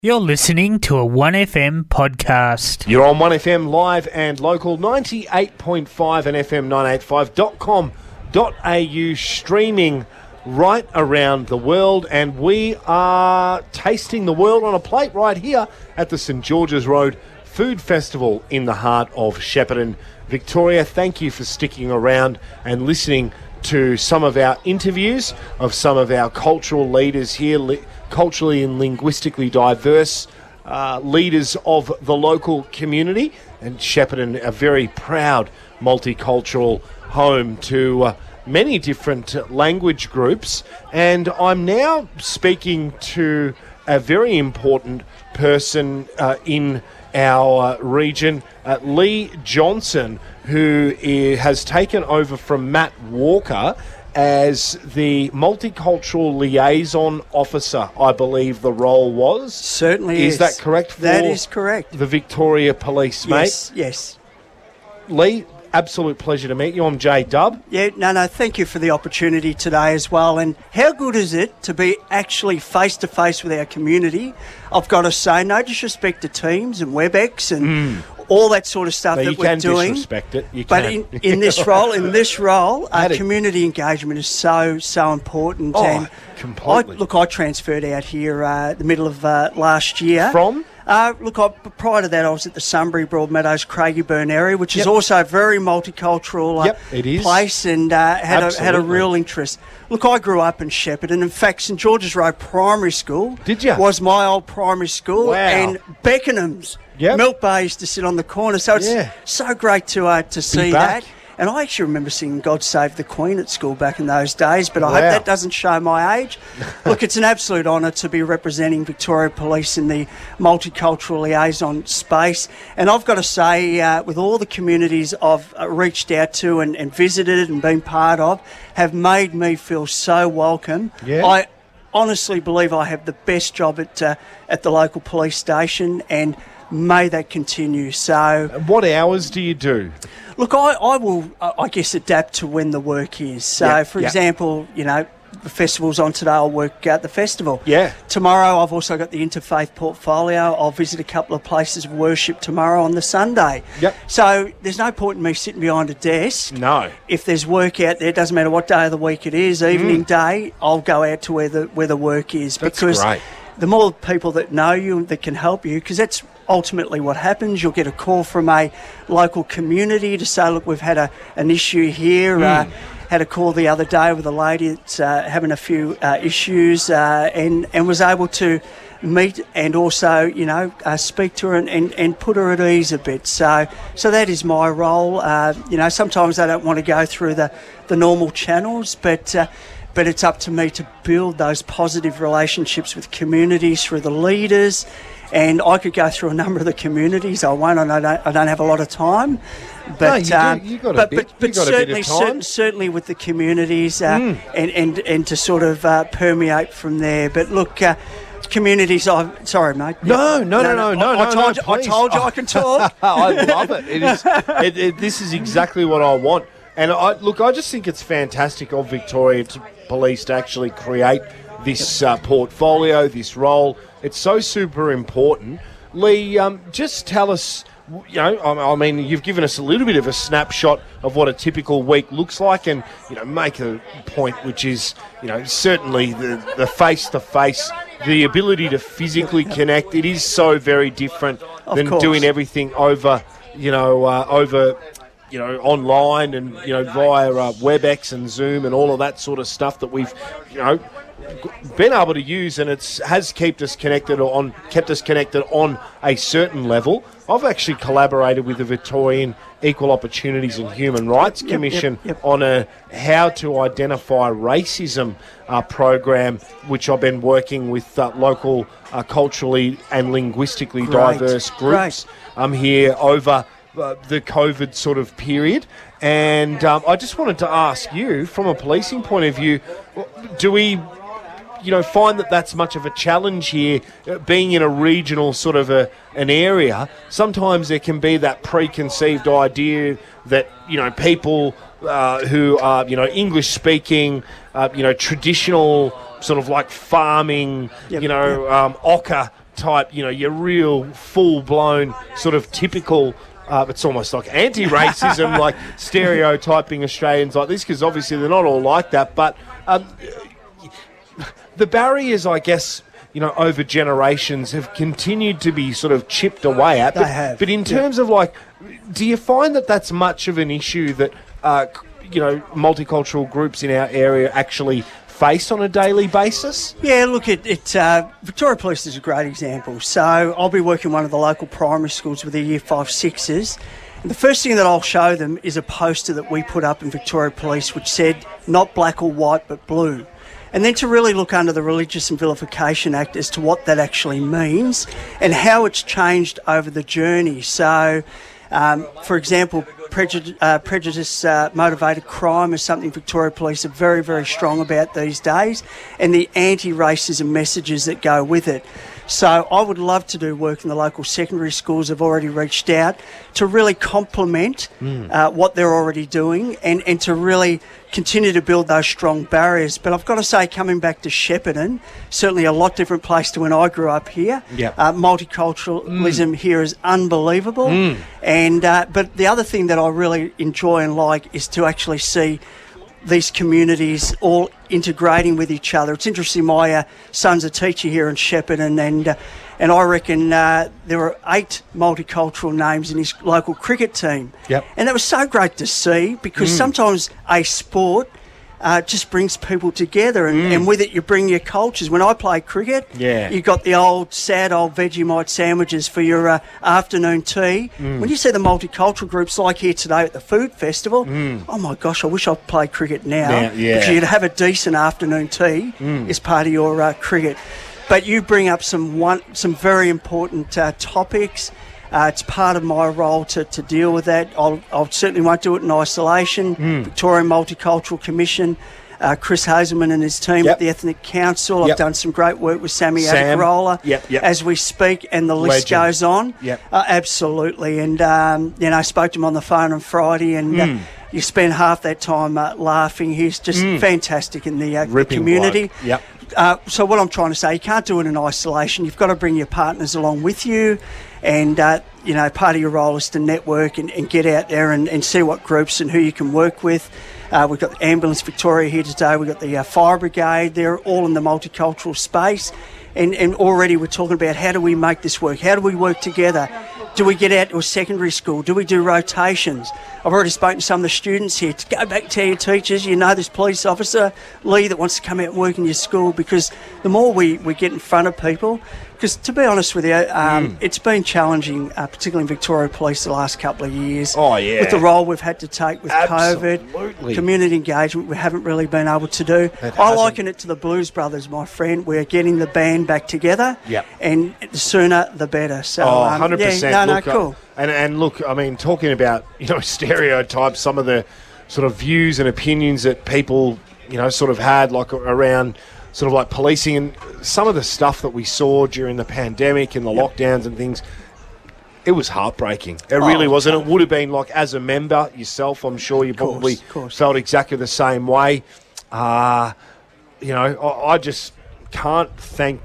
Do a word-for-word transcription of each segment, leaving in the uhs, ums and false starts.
You're listening to a one F M podcast. You're on one F M live and local, ninety-eight point five and F M nine eighty-five dot com dot a u, streaming right around the world. And we are tasting the world on a plate right here at the St George's Road Food Festival in the heart of Shepparton, Victoria. Thank you for sticking around and listening to some of our interviews of some of our cultural leaders here, li- culturally and linguistically diverse uh, leaders of the local community. And Shepparton, a very proud multicultural home to uh, many different language groups. And I'm now speaking to a very important person uh, in our uh, region, uh, Lee Johnson, who is, has taken over from Matt Walker as the Multicultural Liaison Officer, I believe the role was. Certainly is. Is that correct? For that is correct. The Victoria Police, mate? Yes, yes. Lee, absolute pleasure to meet you. I'm J Dub. Yeah, no, no, thank you for the opportunity today as well. And how good is it to be actually face-to-face with our community? I've got to say, no disrespect to Teams and WebEx and mm. all that sort of stuff but that you we're can doing. Disrespect it. You but can. in, in this role, in this role, uh, it? community engagement is so, so important. Oh, and completely. I, look, I transferred out here uh, the middle of uh, last year. From? Uh, look, I, prior to that, I was at the Sunbury, Broadmeadows, Craigieburn area, which yep. is also a very multicultural uh, yep, it is. place, and uh, had a, had a real interest. Look, I grew up in Shepparton. In fact, St George's Road Primary School Did you? was my old primary school, Wow. and Beckenham's Yep. Milk Bay used to sit on the corner. So it's yeah. so great to uh, to see back. that. And I actually remember singing God Save the Queen at school back in those days, but I wow. hope that doesn't show my age. Look, it's an absolute honour to be representing Victoria Police in the multicultural liaison space. And I've got to say, uh, with all the communities I've uh, reached out to and, and visited and been part of, have made me feel so welcome. Yeah. I honestly believe I have the best job at uh, at the local police station, and may that continue. So, what hours do you do? Look, I, I will, I guess, adapt to when the work is. So, yep, for yep. example, you know, the festival's on today, I'll work at the festival. Yeah. Tomorrow, I've also got the Interfaith portfolio. I'll visit a couple of places of worship tomorrow on the Sunday. Yep. So, there's no point in me sitting behind a desk. No. If there's work out there, it doesn't matter what day of the week it is, evening, mm. day, I'll go out to where the where the work is. That's because great. The more people that know you, that can help you, because that's ultimately what happens. You'll get a call from a local community to say, look, we've had a an issue here. Mm. Uh, had a call the other day with a lady that's uh, having a few uh, issues uh, and, and was able to meet and also, you know, uh, speak to her and, and, and put her at ease a bit. So so that is my role. Uh, you know, sometimes they don't want to go through the, the normal channels, but... Uh, But it's up to me to build those positive relationships with communities through the leaders. And I could go through a number of the communities. I won't. I don't, I don't have a lot of time. But no, you, um, do, you got a but, bit, but, but you got certainly, a bit of time. Cer- certainly with the communities uh, mm. and, and, and to sort of uh, permeate from there. But look, uh, communities. I sorry, mate. No, no, no, no, no, no. I, I told no, you. I told you oh. I can talk. I love it. It is. It, it, this is exactly what I want. And I look. I just think it's fantastic of Victoria to, Police to actually create this uh, portfolio, this role. It's so super important. Lee, um, just tell us, you know, I, I mean, you've given us a little bit of a snapshot of what a typical week looks like, and, you know, make a point which is, you know, certainly the, the face-to-face, the ability to physically connect. It is so very different of than course. doing everything over, you know, uh, over... you know, online and, you know, via uh, WebEx and Zoom and all of that sort of stuff that we've, you know, been able to use, and it's has kept us connected on kept us connected on a certain level. I've actually collaborated with the Victorian Equal Opportunities and Human Rights yep, Commission yep, yep. on a how to identify racism uh, program, which I've been working with uh, local uh, culturally and linguistically Great. diverse groups um, here over Uh, the COVID sort of period. And um, I just wanted to ask you, from a policing point of view, do we, you know, find that that's much of a challenge here, uh, being in a regional sort of a, an area? Sometimes there can be that preconceived idea that, you know, people uh, who are, you know, English speaking, uh, you know, traditional sort of like farming, yep, you know, yep. um, ochre stereotype, you know, your real full-blown sort of typical, uh, it's almost like anti-racism, like stereotyping Australians like this, because obviously they're not all like that. But um, the barriers, I guess, you know, over generations have continued to be sort of chipped away at. But, they have. But in terms yeah. of, like, do you find that that's much of an issue that, uh, you know, multicultural groups in our area actually face on a daily basis? Yeah, look, it, it uh, Victoria Police is a great example. So I'll be working in one of the local primary schools with the year five sixes. And the first thing that I'll show them is a poster that we put up in Victoria Police which said, not black or white, but blue. And then to really look under the Religious and Vilification Act as to what that actually means and how it's changed over the journey. So, um, for example, prejudice, uh, prejudice uh, motivated crime is something Victoria Police are very, very strong about these days, and the anti-racism messages that go with it. So I would love to do work in the local secondary schools. I've already reached out to really complement mm. uh, what they're already doing and, and to really continue to build those strong barriers. But I've got to say, coming back to Shepparton, certainly a lot different place to when I grew up here. Yep. Uh, multiculturalism mm. here is unbelievable. Mm. And uh, but the other thing that I really enjoy and like is to actually see these communities all integrating with each other. It's interesting, my uh, son's a teacher here in Shepparton, and uh, and I reckon uh, there were eight multicultural names in his local cricket team. Yep. And that was so great to see, because mm. sometimes a sport uh, just brings people together, and, mm. and with it you bring your cultures. When I played cricket, yeah. you got the old sad old Vegemite sandwiches for your uh, afternoon tea. Mm. When you see the multicultural groups like here today at the food festival, mm. oh my gosh, I wish I'd played cricket now, now yeah. because you'd have a decent afternoon tea mm. as part of your uh, cricket. But you bring up some one, some very important uh, topics. Uh, it's part of my role to, to deal with that. I'll, I'll certainly won't do it in isolation. Mm. Victorian Multicultural Commission, uh, Chris Hazelman and his team yep. at the Ethnic Council. Yep. I've done some great work with Sammy Sam. Agarola yep, yep. as we speak, and the list Legend. goes on. Yep. Uh, absolutely. And, um, you know, I spoke to him on the phone on Friday, and mm. uh, you spend half that time uh, laughing. He's just mm. fantastic in the, uh, the community. Bloke. Yep. Uh, so what I'm trying to say, you can't do it in isolation. You've got to bring your partners along with you, and uh, you know, part of your role is to network and, and get out there and, and see what groups and who you can work with. Uh, we've got Ambulance Victoria here today. We've got the uh, Fire Brigade. They're all in the multicultural space, and, and already we're talking about how do we make this work? How do we work together? Do we get out to a secondary school? Do we do rotations? I've already spoken to some of the students here. To go back to your teachers, you know this police officer, Lee, that wants to come out and work in your school, because the more we, we get in front of people, because to be honest with you, um, mm. it's been challenging, uh, particularly in Victoria Police the last couple of years. Oh, yeah. With the role we've had to take with Absolutely. COVID, community engagement we haven't really been able to do. It I hasn't. liken it to the Blues Brothers, my friend. We're getting the band back together, yep. and the sooner the better. So, oh, um, one hundred percent. Yeah, no, look, no, cool. Uh, and, and look, I mean, talking about, you know, stereotypes, some of the sort of views and opinions that people, you know, sort of had, like around sort of like policing and some of the stuff that we saw during the pandemic and the yep. lockdowns and things, it was heartbreaking. It oh, really was. And it would have been like, as a member yourself, I'm sure you probably course, course. felt exactly the same way. Uh, you know, I, I just can't thank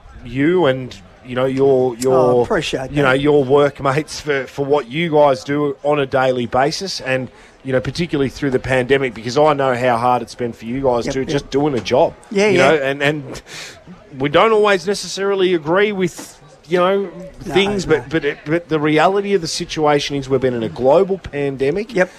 you and, you know, your your oh, appreciate you know, your workmates for, for what you guys do on a daily basis, and you know, particularly through the pandemic, because I know how hard it's been for you guys yep, to yep. just doing a job. Yeah, you yeah. know, and, and we don't always necessarily agree with, you know, things, no, but no. but it, but the reality of the situation is we've been in a global pandemic. Yep.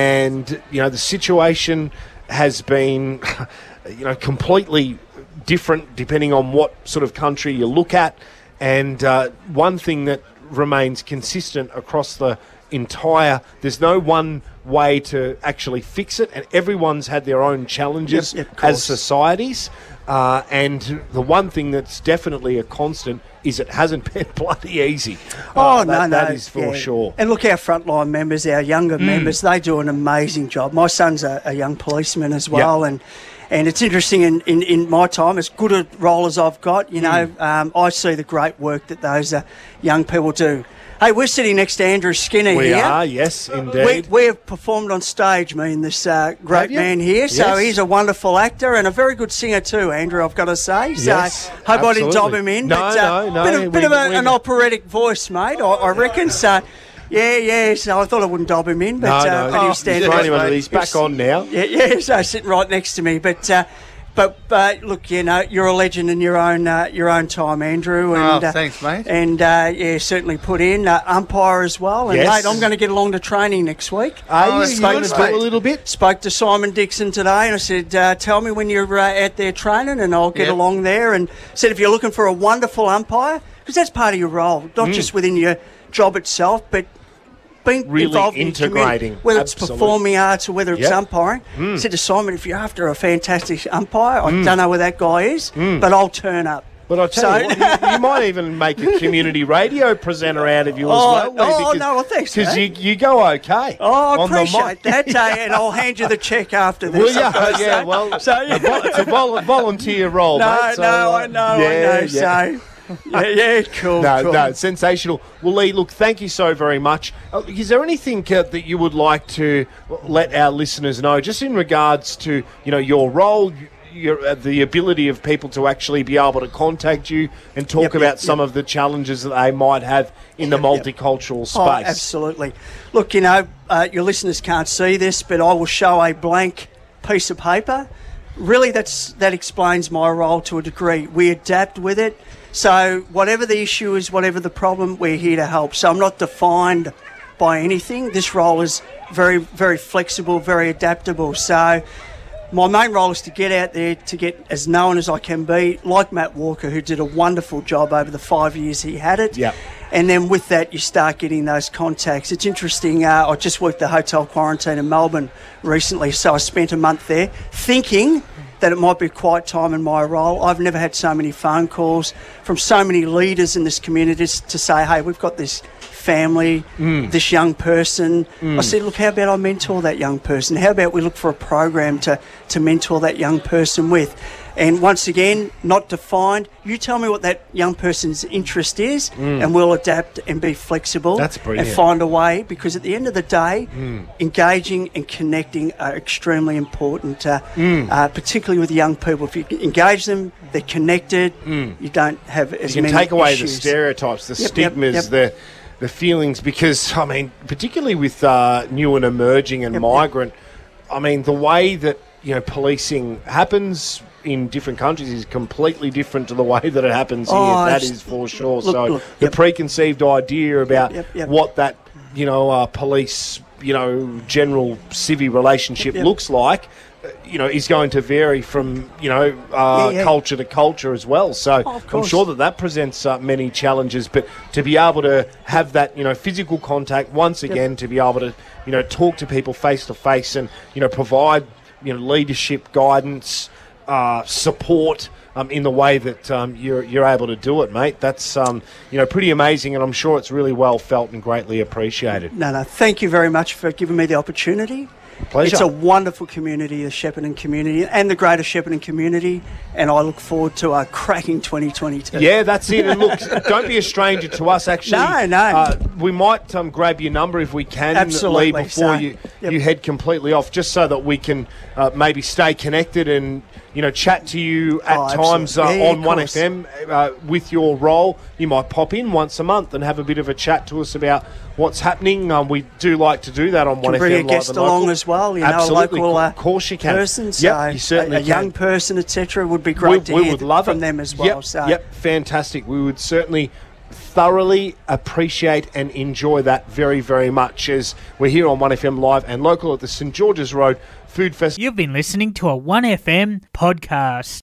And you know, the situation has been, you know, completely different depending on what sort of country you look at. And uh, one thing that remains consistent across the entire, there's no one way to actually fix it, and everyone's had their own challenges yep, yep, as societies. Uh, and the one thing that's definitely a constant is it hasn't been bloody easy. Oh, uh, no, that, no. That is for yeah. sure. And look, our frontline members, our younger mm. members, they do an amazing job. My son's a, a young policeman as well, yep. and And it's interesting in, in, in my time, as good a role as I've got, you know, Mm. um, I see the great work that those uh, young people do. Hey, we're sitting next to Andrew Skinner We here. are, yes, We, indeed. we have performed on stage, me and this uh, Have great you? man here. So Yes. he's a wonderful actor and a very good singer too, Andrew, I've got to say. So Yes, hope I didn't dob absolutely. him in. No, but, uh, no, no, Bit, of, bit we- of a, we- an operatic voice, mate, I, I reckon. So, yeah, yeah, so I thought I wouldn't dob him in. But, no, uh, no, but he oh, was standing for right- anyone, he's back on now. Yeah, yeah, so sitting right next to me. But... Uh, But, but look, you know, you're a legend in your own uh, your own time, Andrew. And, Oh, uh, thanks, mate. And uh, yeah, certainly put in uh, umpire as well. And Yes. mate, I'm going to get along to training next week. Are Oh, you that's going good, to do mate. a little bit? Spoke to Simon Dixon today, and I said, uh, "Tell me when you're uh, out there training, and I'll get Yep. along there." And said, "If you're looking for a wonderful umpire, because that's part of your role, not Mm. just within your job itself, but." Being Really involved in the community, integrating, whether it's absolutely. performing arts or whether it's Yep. umpiring. Mm. Said to Simon, if you're after a fantastic umpire, I don't know where that guy is, but I'll turn up. But I tell So- you what, you, you might even make a community radio presenter out of you as Oh, well. Lee, oh, because, no, well, thanks, Because you, mate. you go okay. Oh, I on the appreciate mic. that, uh, and I'll hand you the check after this. Well, I've gotta yeah, yeah, say. well, So, a vol- it's a vol- volunteer role, No, mate. so, no, uh, I know, yeah, I know. yeah. So, yeah, yeah, cool, No, cool. no, sensational. Well, Lee, look, thank you so very much. Uh, is there anything uh, that you would like to let our listeners know, just in regards to, you know, your role, your, uh, the ability of people to actually be able to contact you and talk Yep, about yep, some yep. of the challenges that they might have in the Yep, yep. multicultural space? Oh, absolutely. Look, you know, uh, your listeners can't see this, but I will show a blank piece of paper. Really, that's that explains my role to a degree. We adapt with it. So whatever the issue is, whatever the problem, we're here to help. So I'm not defined by anything. This role is very, very flexible, very adaptable. So my main role is to get out there, to get as known as I can be, like Matt Walker, who did a wonderful job over the five years he had it. Yep. And then with that, you start getting those contacts. It's interesting. Uh, I just worked the hotel quarantine in Melbourne recently, so I spent a month there thinking that it might be a quiet time in my role. I've never had so many phone calls from so many leaders in this community to say, hey, we've got this family, this young person. I said, look, how about I mentor that young person? How about we look for a program to, to mentor that young person with? And once again, not defined. You tell me what that young person's interest is, and we'll adapt and be flexible. That's brilliant. And find a way, because at the end of the day, engaging and connecting are extremely important, uh, uh, particularly with young people. If you engage them, they're connected, you don't have as You can many take away issues. the stereotypes, the Yep, yep, stigmas, yep. the the feelings, because, I mean, particularly with uh, new and emerging and Yep, yep. migrant, I mean, the way that, you know, policing happens in different countries is completely different to the way that it happens Oh, here. That it's- is for sure. look, so look, the yep. preconceived idea about yep, yep. what that, you know, uh, police, you know, general civvy relationship Yep, yep. looks like, uh, you know, is going to vary from, you know, uh, Yeah, yeah. culture to culture as well. So Oh, of I'm course. sure that that presents uh, many challenges, but to be able to have that, you know, physical contact once again, to be able to, you know, talk to people face to face and, you know, provide, you know, leadership, guidance, uh, support um, in the way that um, you're you're able to do it, mate. That's um, you know, pretty amazing, and I'm sure it's really well felt and greatly appreciated. No, no, thank you very much for giving me the opportunity. Pleasure. It's a wonderful community, the Shepparton community, and the greater Shepparton community, and I look forward to a cracking twenty twenty-two. Yeah, that's it. And look, don't be a stranger to us. Actually, No, no. Uh, we might um, grab your number if we can, Absolutely. Lee, before So, you yep. you head completely off, just so that we can uh, maybe stay connected and, you know, chat to you at Oh, times uh, absolutely. Yeah, yeah, on of one course. F M uh, with your role. You might pop in once a month and have a bit of a chat to us about what's happening. Um, we do like to do that on one Can bring F a M Live guest and along Local. as well, you Absolutely. know, a local uh, Of course you can. person, so Yep, you certainly a, a young can. person, et cetera, would be great we, to we hear would love from it. them as well. Yep, so. yep, fantastic. We would certainly thoroughly appreciate and enjoy that very, very much, as we're here on one F M Live and Local at the St George's Road Food Festival. You've been listening to a one F M podcast.